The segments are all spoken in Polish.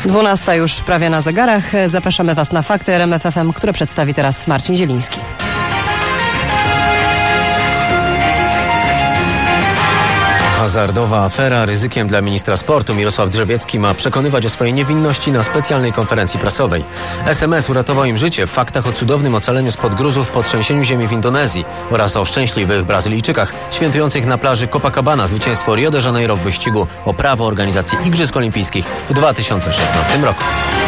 12 już prawie na zegarach. Zapraszamy Was na Fakty RMF FM, które przedstawi teraz Marcin Zieliński. Hazardowa afera ryzykiem dla ministra sportu. Mirosław Drzewiecki ma przekonywać o swojej niewinności na specjalnej konferencji prasowej. SMS uratował im życie w faktach o cudownym ocaleniu spod gruzów po trzęsieniu ziemi w Indonezji oraz o szczęśliwych Brazylijczykach świętujących na plaży Copacabana zwycięstwo Rio de Janeiro w wyścigu o prawo organizacji Igrzysk Olimpijskich w 2016 roku.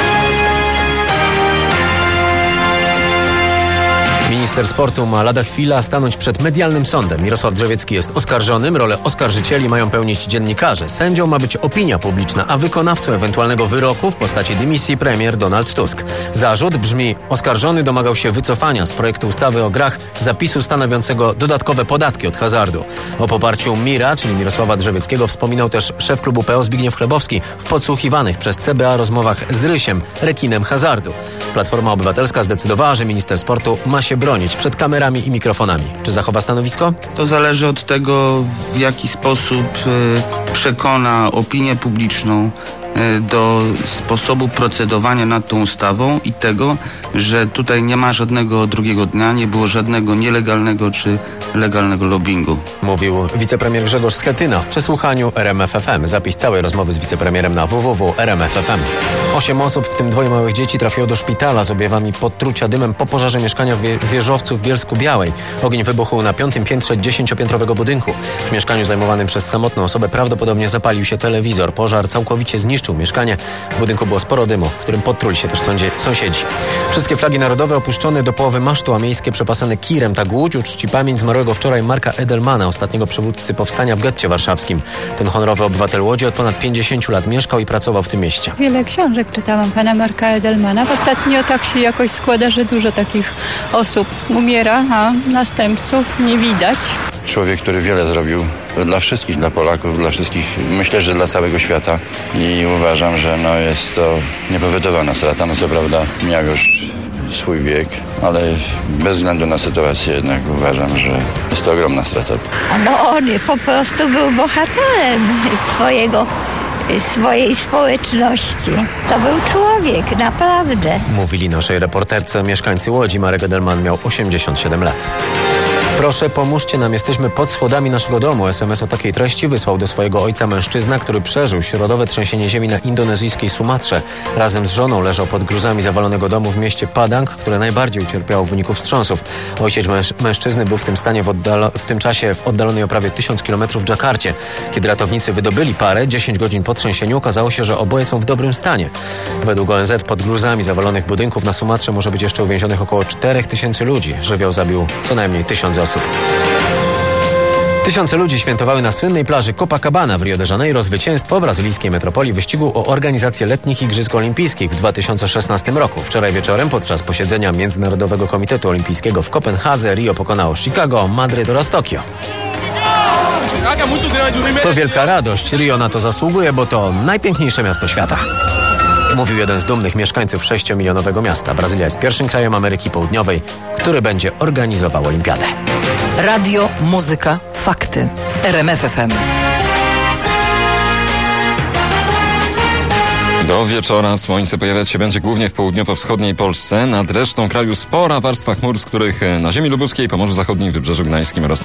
Minister sportu ma lada chwila stanąć przed medialnym sądem. Mirosław Drzewiecki jest oskarżonym, rolę oskarżycieli mają pełnić dziennikarze. Sędzią ma być opinia publiczna, a wykonawcą ewentualnego wyroku w postaci dymisji premier Donald Tusk. Zarzut brzmi: oskarżony domagał się wycofania z projektu ustawy o grach zapisu stanowiącego dodatkowe podatki od hazardu. O poparciu Mira, czyli Mirosława Drzewieckiego, wspominał też szef klubu PO Zbigniew Chlebowski w podsłuchiwanych przez CBA rozmowach z Rysiem, rekinem hazardu. Platforma Obywatelska zdecydowała, że minister sportu ma się bronić przed kamerami i mikrofonami. Czy zachowa stanowisko? To zależy od tego, w jaki sposób przekona opinię publiczną do sposobu procedowania nad tą ustawą i tego, że tutaj nie ma żadnego drugiego dnia, nie było żadnego nielegalnego czy legalnego lobbingu. Mówił wicepremier Grzegorz Schetyna w przesłuchaniu RMF FM. Zapis całej rozmowy z wicepremierem na www.rmf.fm. 8 osób, w tym 2 małych dzieci, trafiło do szpitala z objawami podtrucia dymem po pożarze mieszkania w Wieżowcu w Bielsku Białej. Ogień wybuchł na 5. piętrze 10-piętrowego budynku. W mieszkaniu zajmowanym przez samotną osobę prawdopodobnie zapalił się telewizor. Pożar całkowicie zniszczył mieszkanie. W budynku było sporo dymu, którym podtruli się też sąsiedzi. Wszystkie flagi narodowe opuszczone do połowy masztu, a miejskie przepasane kirem. Tak Łódź uczci pamięć zmarłego wczoraj Marka Edelmana, ostatniego przywódcy powstania w getcie warszawskim. Ten honorowy obywatel Łodzi od ponad 50 lat mieszkał i pracował w tym mieście. Wiele książek czytałam pana Marka Edelmana. Ostatnio tak się jakoś składa, że dużo takich osób umiera, a następców nie widać. Człowiek, który wiele zrobił dla wszystkich, dla Polaków, dla wszystkich, myślę, że dla całego świata i uważam, że jest to niepowetowana strata. Co prawda miał już swój wiek, ale bez względu na sytuację jednak uważam, że jest to ogromna strata. On po prostu był bohaterem swojej społeczności. To był człowiek, naprawdę. Mówili naszej reporterce mieszkańcy Łodzi. Marek Edelman miał 87 lat. Proszę, pomóżcie nam, jesteśmy pod schodami naszego domu. SMS o takiej treści wysłał do swojego ojca mężczyzna, który przeżył środowe trzęsienie ziemi na indonezyjskiej Sumatrze. Razem z żoną leżał pod gruzami zawalonego domu w mieście Padang, które najbardziej ucierpiało w wyniku wstrząsów. Ojciec mężczyzny był w tym stanie w tym czasie w oddalonej o prawie 1000 km Dżakarcie. Kiedy ratownicy wydobyli parę, 10 godzin po trzęsieniu, okazało się, że oboje są w dobrym stanie. Według ONZ pod gruzami zawalonych budynków na Sumatrze może być jeszcze uwięzionych około 4000 ludzi. Żywioł zabił co najmniej 1000 osób. Tysiące ludzi świętowały na słynnej plaży Copacabana w Rio de Janeiro zwycięstwo brazylijskiej metropolii w wyścigu o organizację letnich Igrzysk Olimpijskich w 2016 roku. Wczoraj wieczorem podczas posiedzenia Międzynarodowego Komitetu Olimpijskiego w Kopenhadze Rio pokonało Chicago, Madryt oraz Tokio. To wielka radość. Rio na to zasługuje, bo to najpiękniejsze miasto świata. Mówił jeden z dumnych mieszkańców 6-milionowego miasta. Brazylia jest pierwszym krajem Ameryki Południowej, który będzie organizował olimpiadę. Radio, muzyka, fakty. RMF FM. Do wieczora słońce pojawiać się będzie głównie w południowo-wschodniej Polsce. Nad resztą kraju spora warstwa chmur, z których na ziemi lubuskiej, Pomorzu Zachodnim, Wybrzeżu Gdańskim oraz